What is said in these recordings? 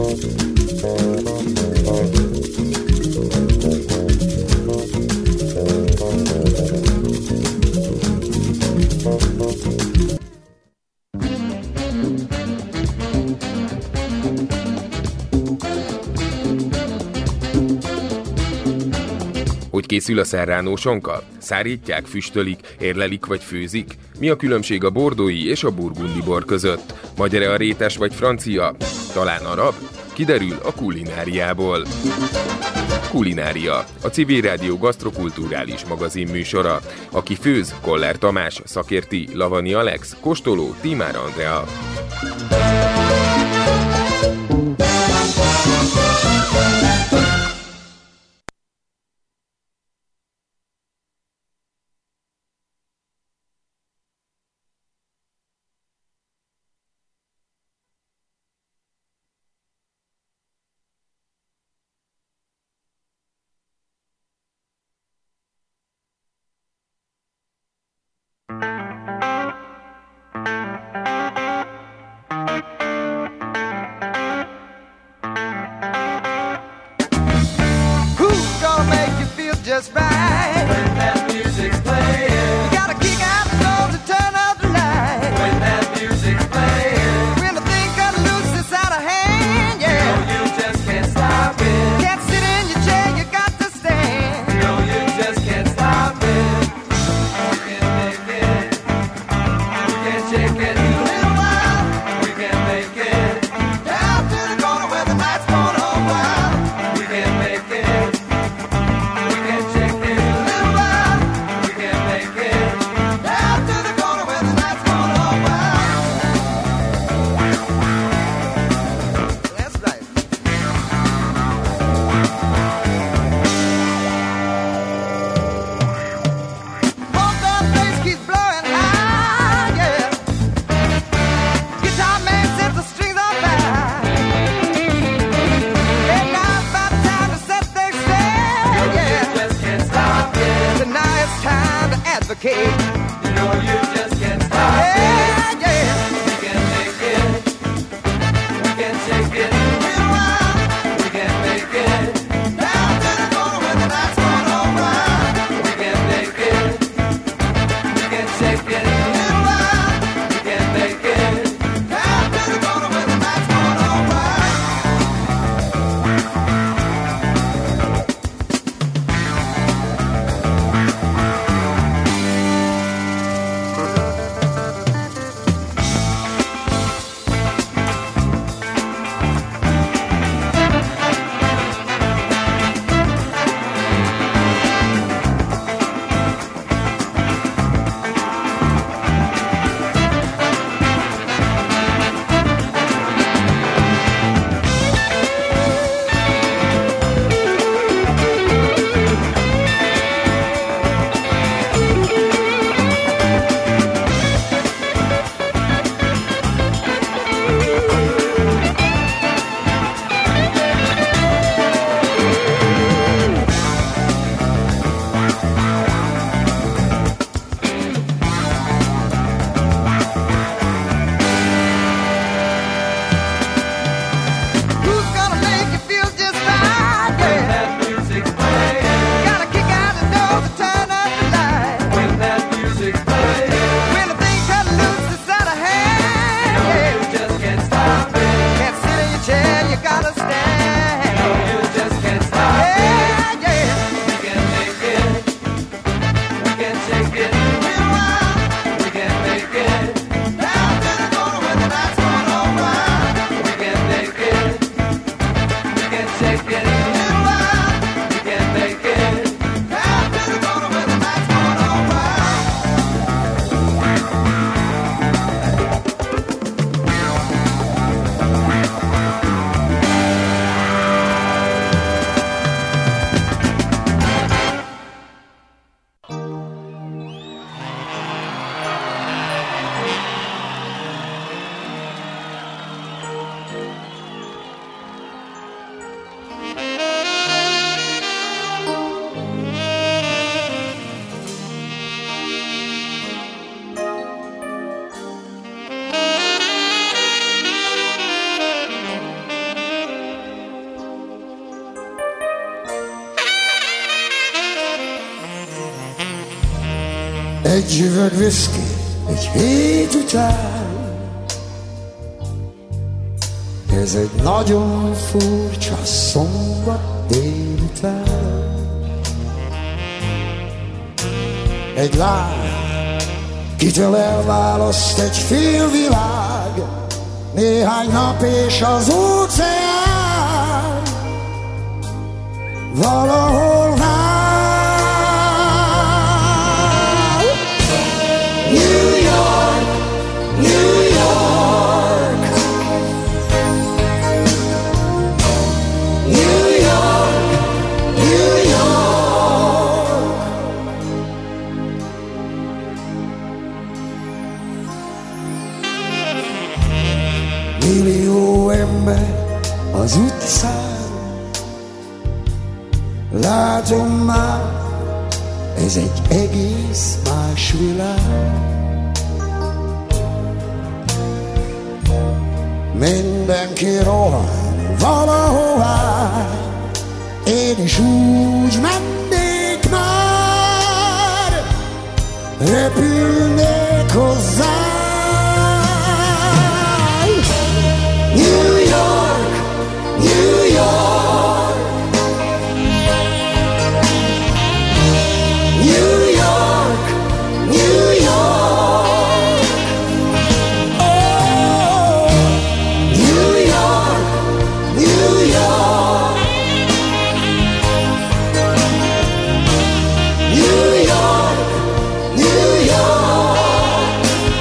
Hogy készül a serrano sonka? Szárítják, füstölik, érlelik vagy főzik? Mi a különbség a bordói és a burgundi bor között? Magyar-e a rétes vagy francia? Talán arab? Kiderül a kulináriából. Kulinária, a Civil Rádió gasztrokulturális magazin műsora. Aki főz, Koller Tamás, szakérti, Lavani Alex, kóstoló, Tímár Andrea. Just right when that music's playing. You gotta kick out the doors and turn out the light when that music's playing. When the thing got loose, it's out of hand, yeah. No, you just can't stop it. Can't sit in your chair, you got to stand. No, you just can't stop it. We can make it. We can shake it in a little while. We can make it. Down to the corner where the night's going on wild. We can make it. You know you just can't stop it. Yeah. We can make it. We can shake it in a little while. We can make it. Down to the corner where the night's going on wild. We can make it. We can shake it in a little while. We can make it. Down to the corner where the night's going on wild. Egy üveg viszki, egy hét után. Ez egy nagyon furcsa szombat délután. Egy lány, kitől elválaszt egy fél világ, néhány nap és az óceán valahol vár. New York, New York, New York, New York. Millió ember az utcán, látom már, ez egy egész más világ. Mindenki rohan valahová, én is úgy mennék már, repülnék hozzá. New York, New York, New York, New York. Oh, New York, New York, New York, New York.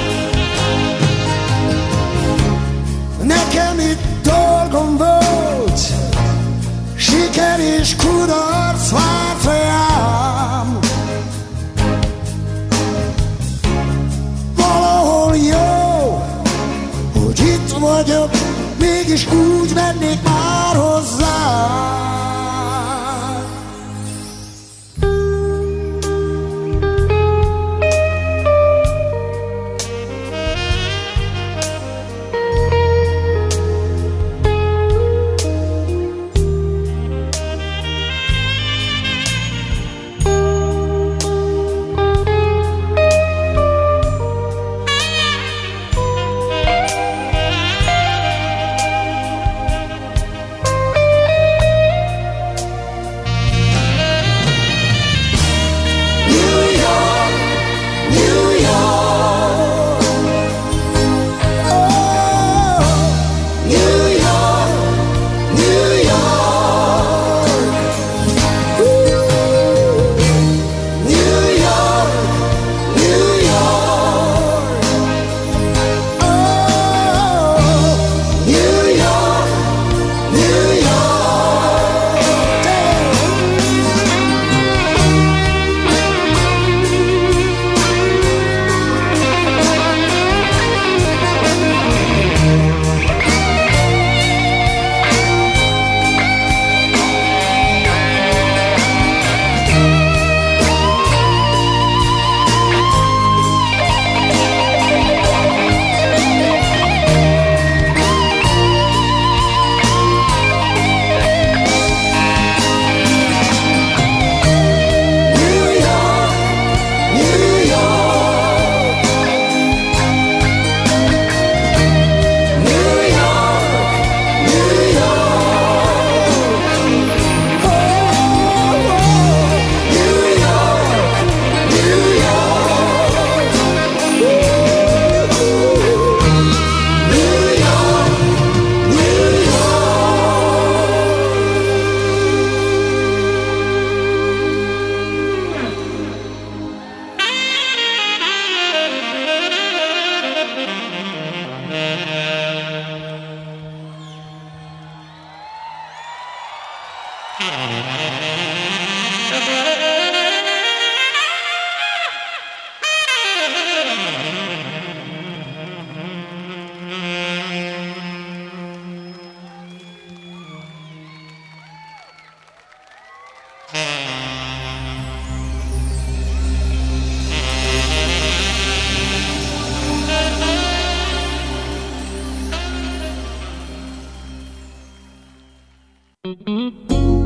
Nekem itt dolgom volt, siker és kudarc várt rám. Valahol jó, hogy itt vagyok, mégis úgy mennék már hozzá.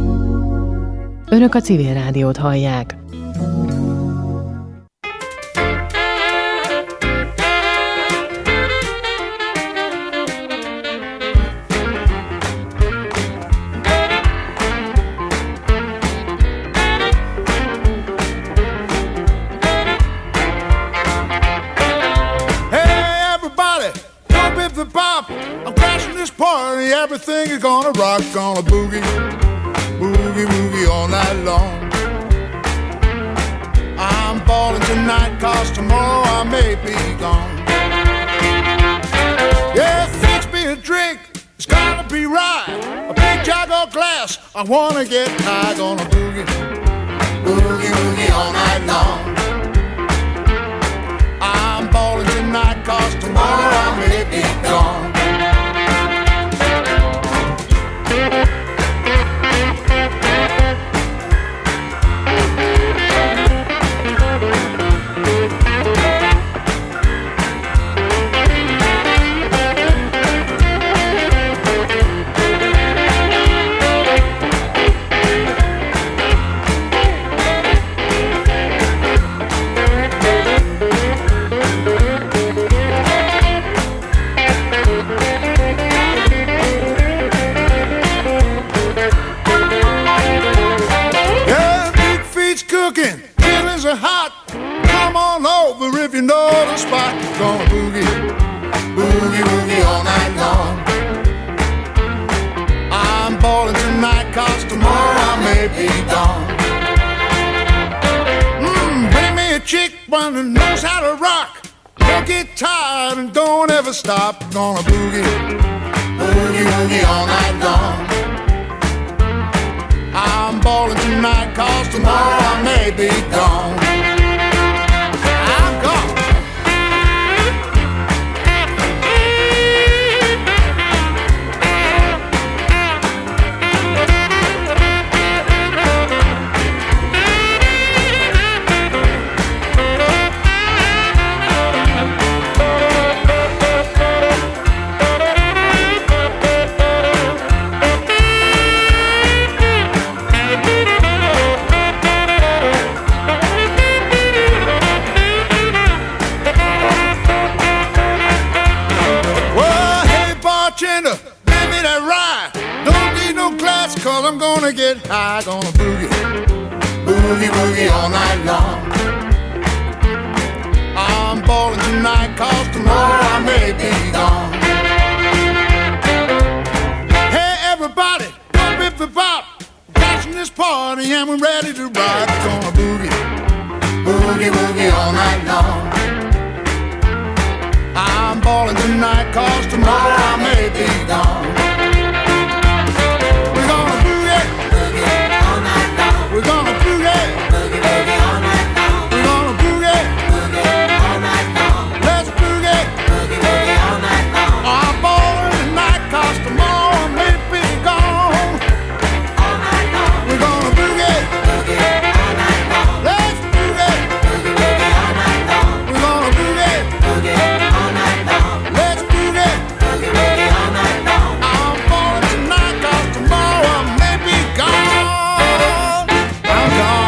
Önök a Civil Rádiót hallják. everything is gonna rock, gonna boogie, boogie, boogie all night long. I'm balling tonight, cause tomorrow I may be gone. Yeah, fix me a drink, it's gotta be right. A big jug of glass, I wanna get high, gonna boogie, boogie, boogie all night long. I'm balling tonight, cause tomorrow I may be gone. Feelings are hot. Come on over if you know the spot. Gonna boogie, boogie, boogie all night long. I'm balling tonight, cause tomorrow I may be gone. Bring me a chick, one that knows how to rock. Don't get tired and don't ever stop. Gonna boogie, boogie, boogie all night long. I'm balling tonight, cause tomorrow I may be gone. I'm gone. Give me that ride. Don't need no glass, cause I'm gonna get high. Gonna boogie, boogie, boogie all night long. I'm balling tonight, cause tomorrow I may be gone. Hey everybody, jump if the bop. Catching this party and we're ready to rock. Gonna boogie, boogie, boogie all night long. I'm balling tonight, cause tomorrow I may be gone. We're gonna boogie, boogie all night long. We're gonna boogie, boogie, boogie all night long. We're gonna boogie, boogie all night long. Let's boogie, boogie, boogie all night long. I'm balling tonight, cause tomorrow I may be gone. All night long. We're gonna boogie, boogie all night long. Let's boogie, boogie, boogie all night long. We're gonna boogie, boogie. Let's boogie, boogie, boogie all night long. I'm falling tonight, cause tomorrow I may be gone. I'm gone.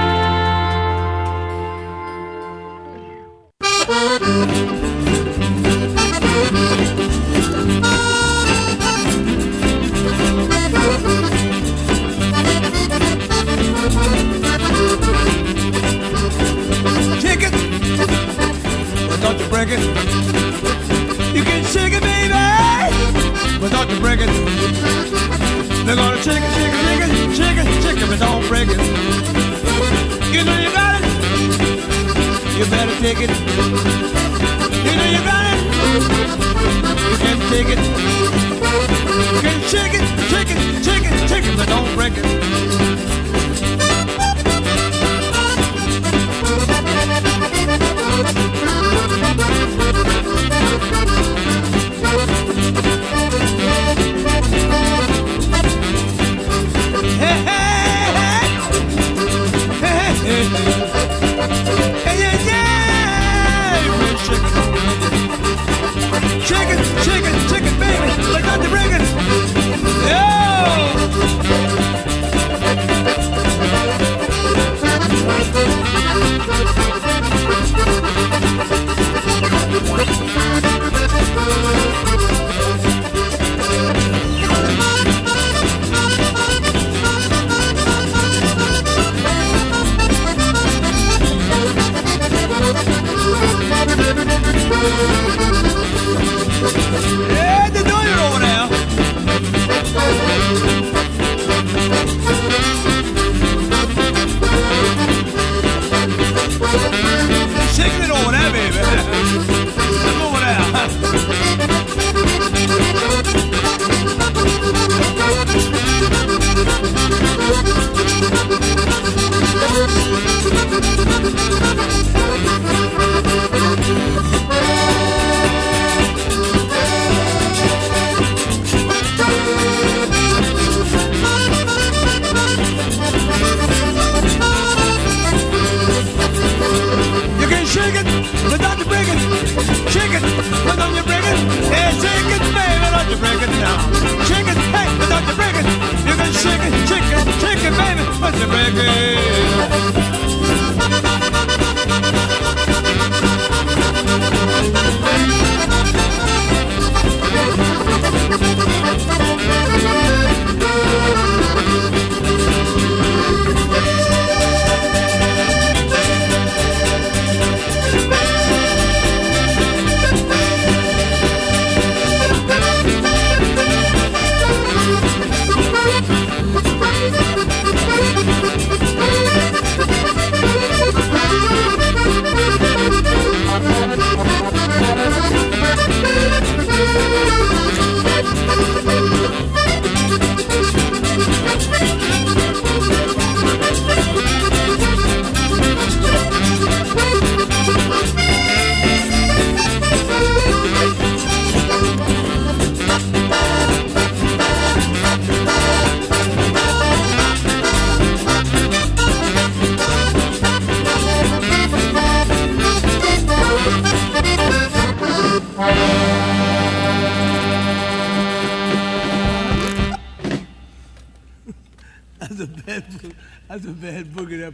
Shake it, but don't you break it. You can shake it, baby, but don't you break it. They're gonna shake it, shake it, shake it, shake it, shake it, but don't break it. You know you got it, you better take it. You know you got it, you can take it. You can shake it, shake it, shake it, shake it, but don't break it. Chicken, baby, like not the bring it. Yo! Shake it, but don't you break it. Yeah, shake it, baby, don't you break it now. Shake it, hey, but don't you break it. You can shake it, baby, but you break it. That's a bad boogie there.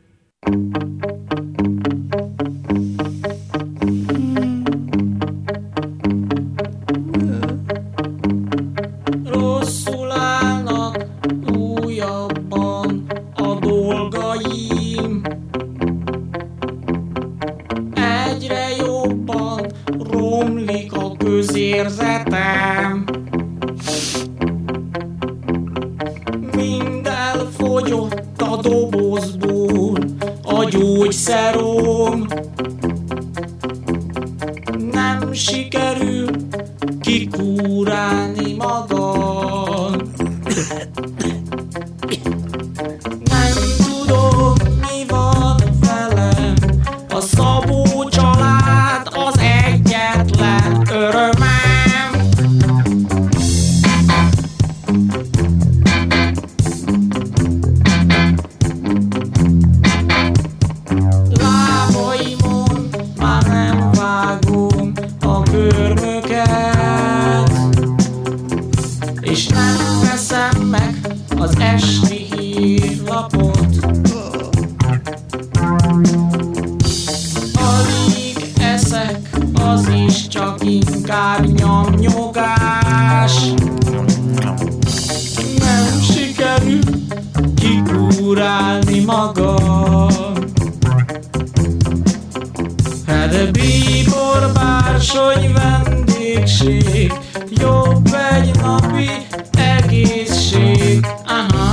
Rosszul állnak újabban a dolgaim. Egyre jobban romlik a közérzetem. Mind elfogyott a dobozból a gyógyszerom. Nem sikerül kikúrálni magam. Nem tudom, mi van velem. A Szabó család az egyetlen örömem. Lábaimon már nem vágom a körmöket, és nem veszem meg az esti hírlapot. Alig eszek, az is csak inkább nyomnyogás. Nem sikerül kikúrálni magam. Hát bíbor, bársony, vendégség, jobb egy napi egészség. Aha.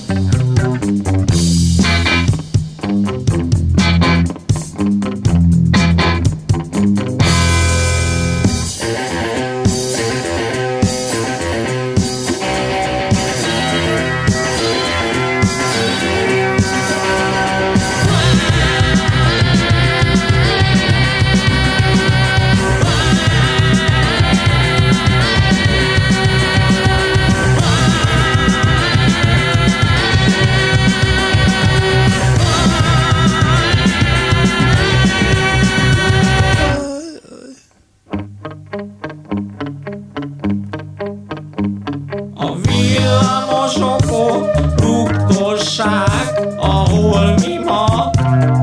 A villamosokon rugdossák a holmimat,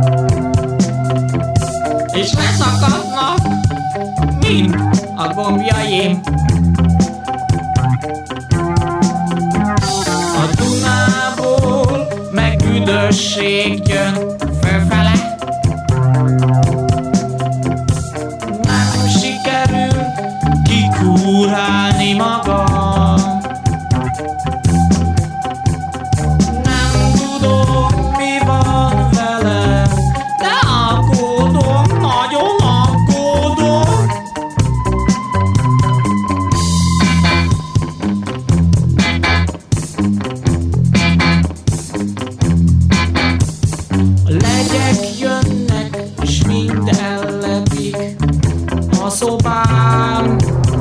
és leszakadnak mind a gombjaim. A Dunából meg üdösség jön fölfele. Nem sikerül kikúrálni magam. Nem tudom, mi van velem, de aggódom, nagyon aggódom. A legyek jönnek, és mind ellepik a szobám.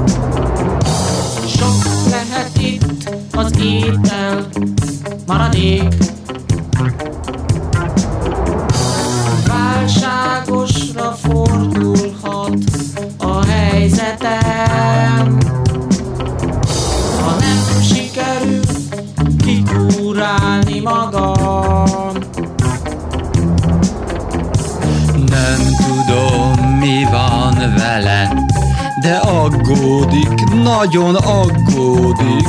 Sok lehet itt az étel maradék. Válságosra fordulhat vele, de aggódik, nagyon aggódik.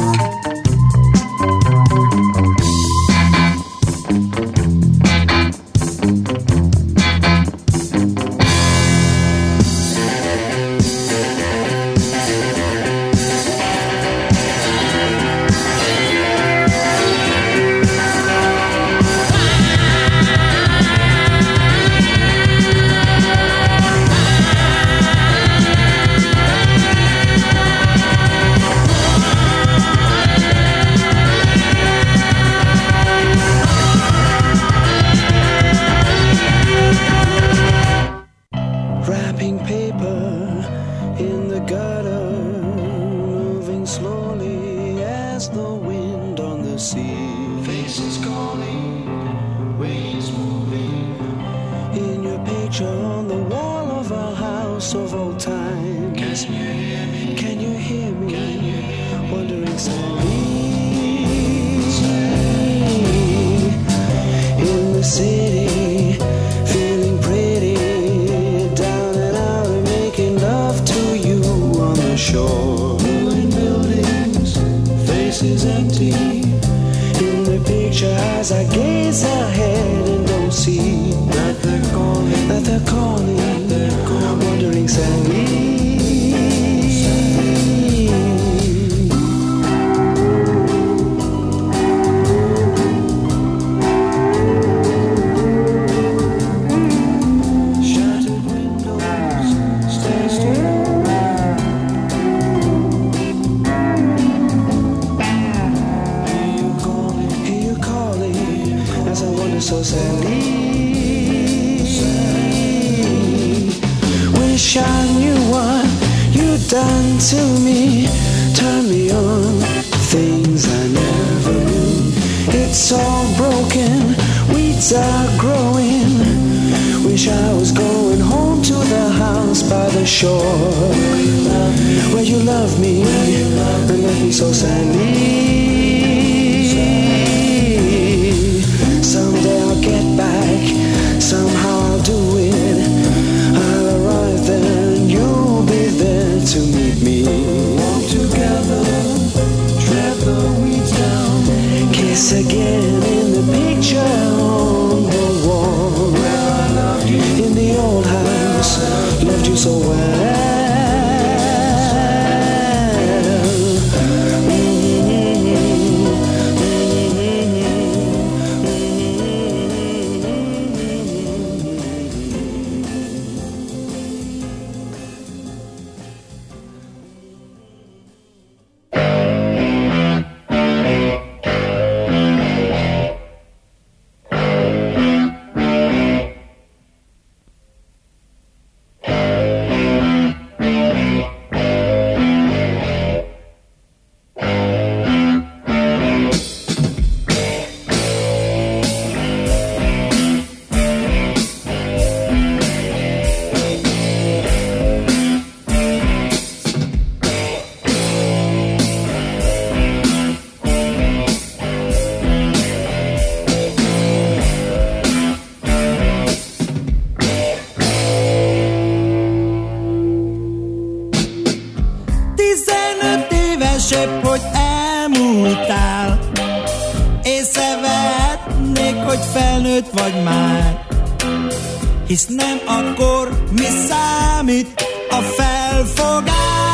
Hisz nem akkor mi számít a felfogás.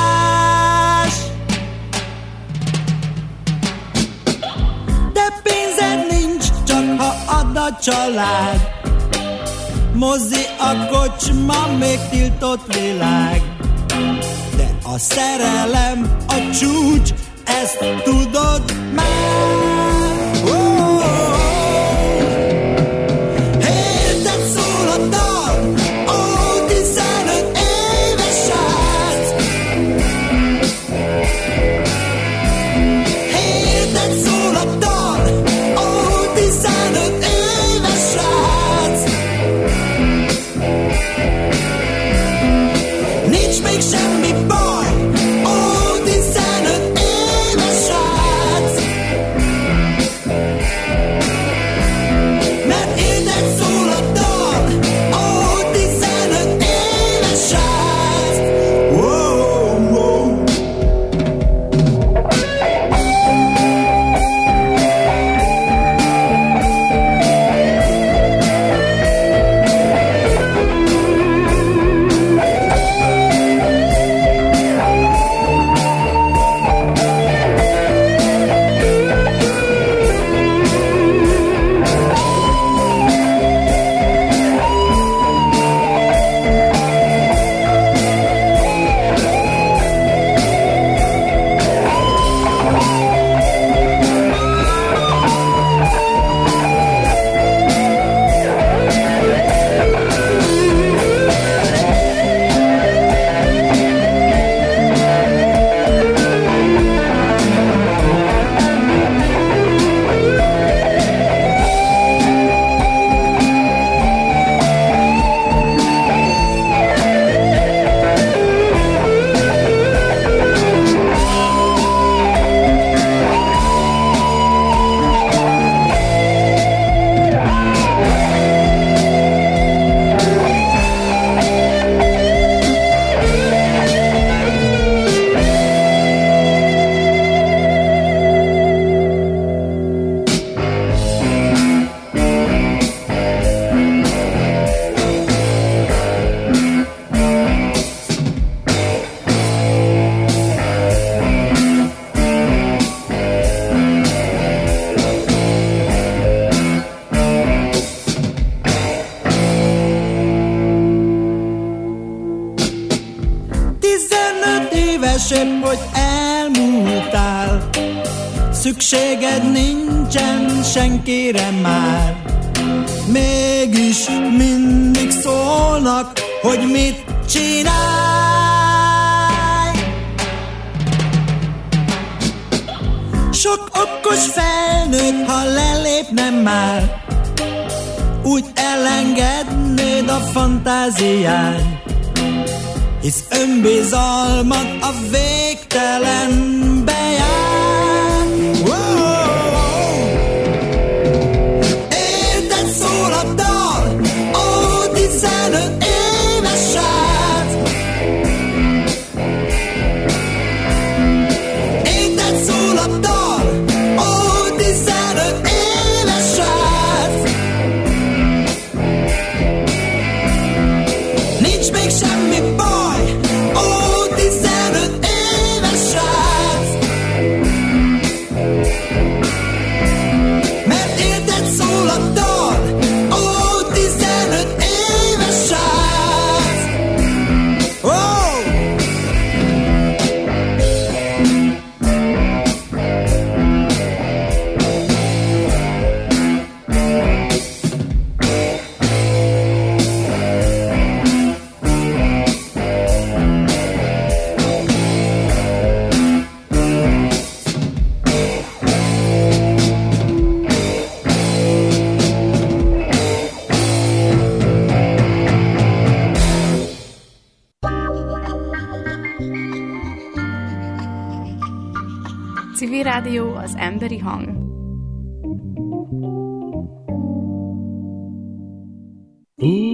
De pénzed nincs, csak ha ad a család. Mozi, a kocsma, még tiltott világ. De a szerelem a csúcs, ezt tudod már. Oh! Érted szól a dal, ó, 15 éves srác. Érted szól a dal, ó, 15 éves srác. Nincs még semmi baj, ó, 15 éves srác. éves, épp hogy elmúltál. Szükséged nincsen senkire már. Mégis mindig szólnak, hogy mit csinálj. Sok okos felnőtt, ha lelépnem már, úgy elengednéd a fantáziány. Hisz önbizalmad a végtelenbe jár. Érted szól a dal, ó, 15 éves srác. Érted szól a dal, ó, 15 éves srác. Nincs még semmi baj, ó, 15 éves srác. Mert érted szól a dal, ó, 15 éves srác. Oh! Civil Rádió, az emberi hang.